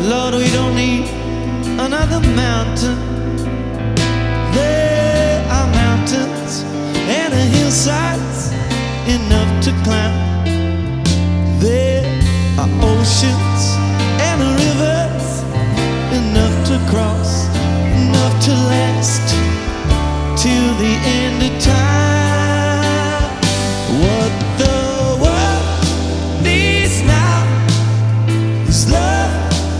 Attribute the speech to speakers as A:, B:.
A: Lord, we don't need another mountain. There are mountains and hillsides enough to climb. There are oceans and rivers enough to cross, enough to last.